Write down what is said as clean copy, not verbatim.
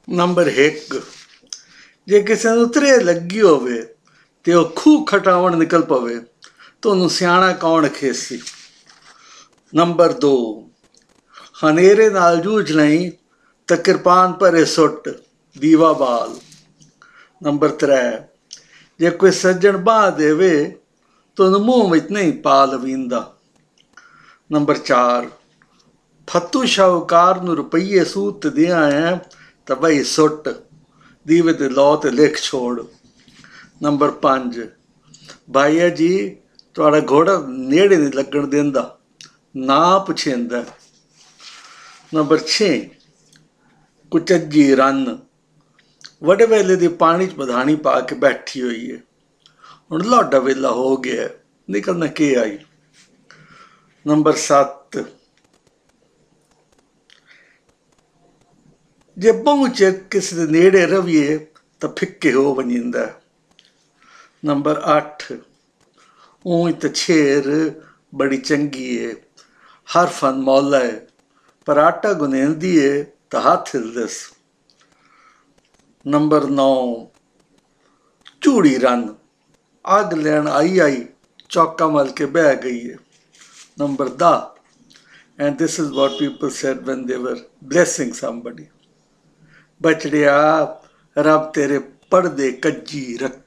Number 1, ਜੇ ਕਿਸੇ ਨੂੰ ਤ੍ਰੇ ਲੱਗੀ ਹੋਵੇ ਤੇ ਉਹ ਖੂਹ ਖਟਾਵਣ ਨਿਕਲ ਪਵੇ ਤਾਂ ਉਹਨੂੰ ਸਿਆਣਾ ਕੌਣ ਖੇਸੀ। ਨੰਬਰ 2, ਹਨੇਰੇ ਨਾਲ ਜੂਝ ਲਈ ਤਾਂ ਕਿਰਪਾਨ ਭਰੇ ਸੁੱਟ ਦੀਵਾ ਬਾਲ। ਨੰਬਰ 3, ਜੇ ਕੋਈ ਸੱਜਣ ਬਾਹ ਦੇਵੇ ਤਾਂ ਉਹਨੂੰ ਮੂੰਹ ਵਿੱਚ ਨਹੀਂ ਪਾ ਲਵੀਂਦਾ। ਨੰਬਰ 4, ਫੱਤੂ ਸ਼ਾਹੂਕਾਰ ਨੂੰ ਰੁਪਈਏ ਸੂਤ ਤੇ ਦਿਆਂ ਹੈ ਤਾਂ ਬਈ ਸੁੱਟ ਦੀਵੇ ਤੇ ਲੌ ਤੇ ਲਿਖ ਛੋੜ। ਨੰਬਰ 5, ਭਾਈਆ ਜੀ ਤੁਹਾਡਾ ਘੋੜਾ ਨੇੜੇ ਨਹੀਂ ਲੱਗਣ ਦਿੰਦਾ, ਨਾ ਪੁੱਛੇਂਦਾ। ਨੰਬਰ 6, ਕੁਚੱਜੀ ਰੰਨ ਵੱਡੇ ਵੇਲੇ ਦੀ ਪਾਣੀ 'ਚ ਮਧਾਣੀ ਪਾ ਕੇ ਬੈਠੀ ਹੋਈ ਹੈ, ਹੁਣ ਲਾਡਾ ਵੇਲਾ ਹੋ ਗਿਆ, ਨਿਕਲਣਾ ਕੀ ਆਈ। ਨੰਬਰ 7, ਜੇ ਪਹੁੰਚ ਕਿਸੇ ਦੇ ਨੇੜੇ ਰਹੀਏ ਤਾਂ ਫਿੱਕੇ ਹੋ ਵੰਜਿੰਦਾ। ਨੰਬਰ 8, ਊਂ ਤਾਂ ਛੇਰ ਬੜੀ ਚੰਗੀ ਏ, ਹਰ ਫਨ ਮੌਲਾ ਹੈ, ਪਰ ਆਟਾ ਗੁਨੇਂਦੀ ਏ ਤਾਂ ਹੱਥ ਹਿਲਦਸ। ਨੰਬਰ 9, ਝੂੜੀ ਰੰਨ ਅੱਗ ਲੈਣ ਆਈ ਚੌਕਾ ਮਲ ਕੇ ਬਹਿ ਗਈ ਹੈ। Number 10, and this is what people said when they were blessing somebody, ਬਚੜਿਆ ਰੱਬ ਤੇਰੇ ਪੜਦੇ ਕੱਜੀ ਰੱਖੇ।